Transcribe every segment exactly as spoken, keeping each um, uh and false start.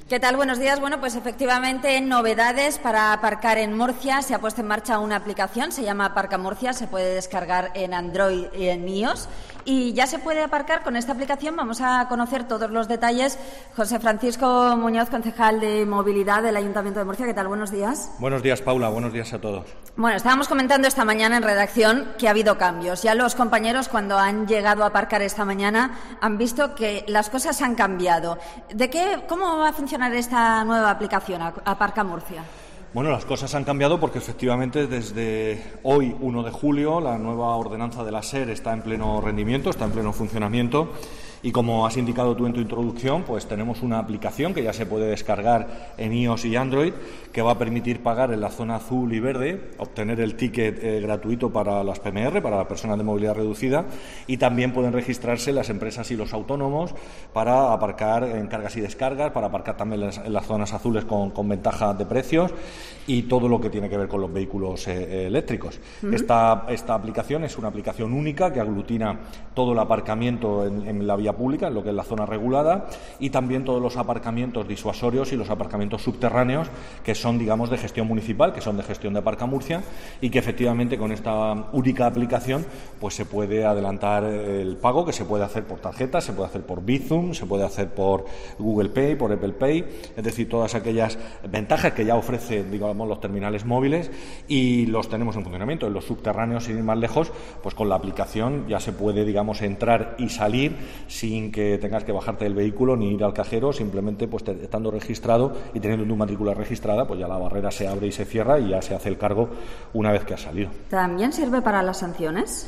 ¿Qué tal? Buenos días. Bueno, pues efectivamente, novedades para aparcar en Murcia. Se ha puesto en marcha una aplicación, se llama Aparca Murcia, se puede descargar en Android y en iOS. Y ya se puede aparcar con esta aplicación. Vamos a conocer todos los detalles. José Francisco Muñoz, concejal de Movilidad del Ayuntamiento de Murcia. ¿Qué tal? Buenos días. Buenos días, Paula. Buenos días a todos. Bueno, estábamos comentando esta mañana en redacción que ha habido cambios. Ya los compañeros, cuando han llegado a aparcar esta mañana, han visto que las cosas han cambiado. ¿De qué, cómo va a funcionar esta nueva aplicación, Aparca Murcia? Bueno, las cosas han cambiado porque efectivamente desde hoy, uno de julio, la nueva ordenanza de la SER está en pleno rendimiento, está en pleno funcionamiento. Y como has indicado tú en tu introducción, pues tenemos una aplicación que ya se puede descargar en iOS y Android, que va a permitir pagar en la zona azul y verde, obtener el ticket eh, gratuito para las P M R, para las personas de movilidad reducida, y también pueden registrarse las empresas y los autónomos para aparcar en cargas y descargas, para aparcar también en las, en las zonas azules con, con ventaja de precios y todo lo que tiene que ver con los vehículos eh, eléctricos. Uh-huh. Esta, esta aplicación es una aplicación única que aglutina todo el aparcamiento en, en la vía pública, en lo que es la zona regulada, y también todos los aparcamientos disuasorios y los aparcamientos subterráneos que son, digamos, de gestión municipal, que son de gestión de Aparca Murcia, y que efectivamente con esta única aplicación pues se puede adelantar el pago, que se puede hacer por tarjeta, se puede hacer por Bizum, se puede hacer por Google Pay, por Apple Pay, es decir, todas aquellas ventajas que ya ofrece, digamos, los terminales móviles, y los tenemos en funcionamiento. En los subterráneos, sin ir más lejos, pues con la aplicación ya se puede, digamos, entrar y salir sin que tengas que bajarte del vehículo ni ir al cajero, simplemente pues estando registrado y teniendo tu matrícula registrada, pues ya la barrera se abre y se cierra y ya se hace el cargo una vez que has salido. ¿También sirve para las sanciones?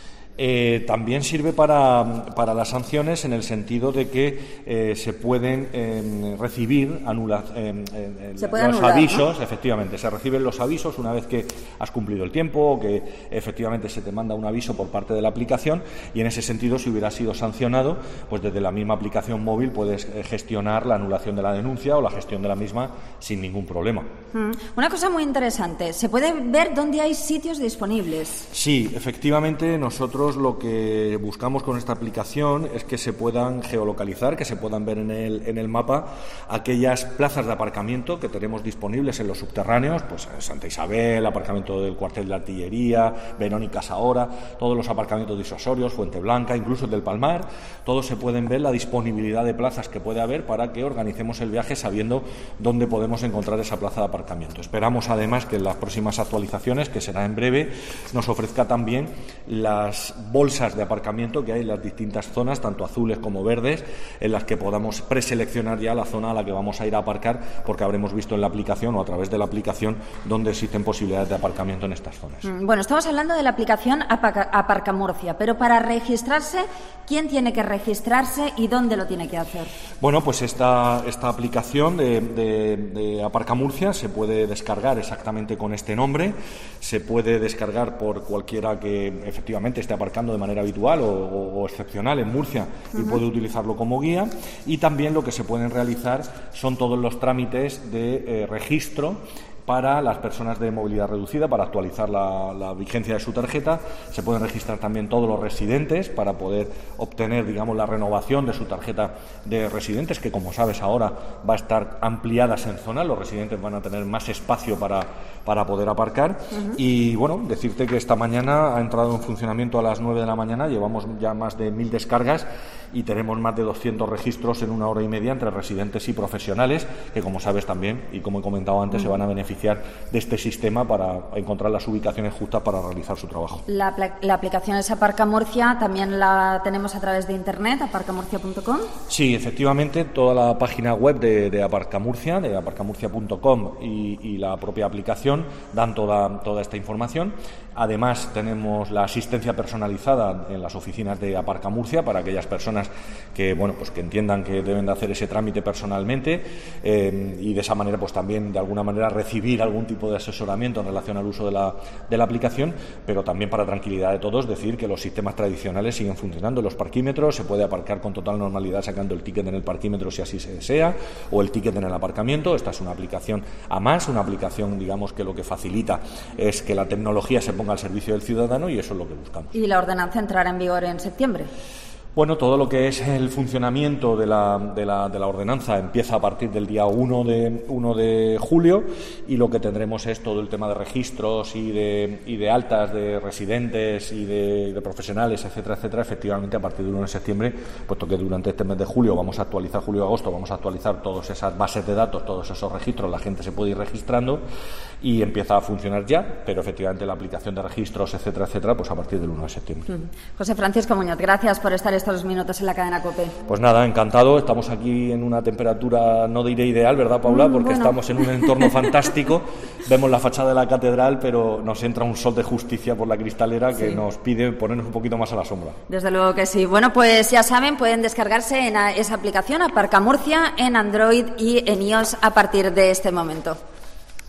Eh, también sirve para, para las sanciones en el sentido de que eh, se pueden eh, recibir anula, eh, eh, se puede los anular, avisos, ¿no? Efectivamente, se reciben los avisos una vez que has cumplido el tiempo o que efectivamente se te manda un aviso por parte de la aplicación, y en ese sentido, si hubiera sido sancionado, pues desde la misma aplicación móvil puedes gestionar la anulación de la denuncia o la gestión de la misma sin ningún problema. Mm. Una cosa muy interesante, ¿se puede ver dónde hay sitios disponibles? Sí, efectivamente, nosotros lo que buscamos con esta aplicación es que se puedan geolocalizar, que se puedan ver en el, en el mapa aquellas plazas de aparcamiento que tenemos disponibles en los subterráneos, pues Santa Isabel, aparcamiento del cuartel de artillería, Verónica Sahora, todos los aparcamientos disuasorios, Fuente Blanca, incluso el del Palmar, todos se pueden ver la disponibilidad de plazas que puede haber para que organicemos el viaje sabiendo dónde podemos encontrar esa plaza de aparcamiento. Esperamos además que en las próximas actualizaciones, que será en breve, nos ofrezca también las bolsas de aparcamiento que hay en las distintas zonas, tanto azules como verdes, en las que podamos preseleccionar ya la zona a la que vamos a ir a aparcar, porque habremos visto en la aplicación o a través de la aplicación dónde existen posibilidades de aparcamiento en estas zonas. Bueno, estamos hablando de la aplicación Aparca Murcia, pero para registrarse, ¿quién tiene que registrarse y dónde lo tiene que hacer? Bueno, pues esta, esta aplicación de, de, de Aparca Murcia se puede descargar exactamente con este nombre, se puede descargar por cualquiera que efectivamente esté aparcando de manera habitual o, o, o excepcional en Murcia y uh-huh. puede utilizarlo como guía, y también lo que se pueden realizar son todos los trámites de eh, registro para las personas de movilidad reducida, para actualizar la, la vigencia de su tarjeta. Se pueden registrar también todos los residentes para poder obtener, digamos, la renovación de su tarjeta de residentes, que como sabes ahora va a estar ampliadas en zona, los residentes van a tener más espacio para, para poder aparcar. Uh-huh. Y bueno, decirte que esta mañana ha entrado en funcionamiento a las nueve de la mañana, llevamos ya más de mil descargas y tenemos más de doscientos registros en una hora y media entre residentes y profesionales, que como sabes también, y como he comentado antes, uh-huh. se van a beneficiar de este sistema para encontrar las ubicaciones justas para realizar su trabajo. La, la aplicación es Aparca Murcia, también la tenemos a través de internet, aparca murcia punto com. Sí, efectivamente, toda la página web de, de Aparca Murcia, de aparca murcia punto com, y, y la propia aplicación dan toda, toda esta información. Además, tenemos la asistencia personalizada en las oficinas de Aparca Murcia para aquellas personas que, bueno, pues que entiendan que deben de hacer ese trámite personalmente, eh, y de esa manera pues también de alguna manera recibir algún tipo de asesoramiento en relación al uso de la, de la aplicación, pero también para tranquilidad de todos decir que los sistemas tradicionales siguen funcionando. Los parquímetros, se puede aparcar con total normalidad sacando el ticket en el parquímetro si así se desea, o el ticket en el aparcamiento. Esta es una aplicación a más, una aplicación, digamos, que lo que facilita es que la tecnología se ponga al servicio del ciudadano, y eso es lo que buscamos. ¿Y la ordenanza entrará en vigor en septiembre? Bueno, todo lo que es el funcionamiento de la, de la, de la ordenanza empieza a partir del día uno de julio, y lo que tendremos es todo el tema de registros y de, y de altas de residentes y de, de profesionales, etcétera, etcétera, efectivamente a partir del uno de septiembre, puesto que durante este mes de julio vamos a actualizar, julio-agosto, vamos a actualizar todas esas bases de datos, todos esos registros, la gente se puede ir registrando y empieza a funcionar ya, pero efectivamente la aplicación de registros, etcétera, etcétera, pues a partir del uno de septiembre. José Francisco Muñoz, gracias por estar estos minutos en la cadena COPE. Pues nada, encantado. Estamos aquí en una temperatura, no diré ideal, ¿verdad, Paula? Porque bueno. Estamos en un entorno fantástico. Vemos la fachada de la catedral, pero nos entra un sol de justicia por la cristalera que sí. Nos pide ponernos un poquito más a la sombra. Desde luego que sí. Bueno, pues ya saben, pueden descargarse en esa aplicación Aparca Murcia en Android y en iOS a partir de este momento.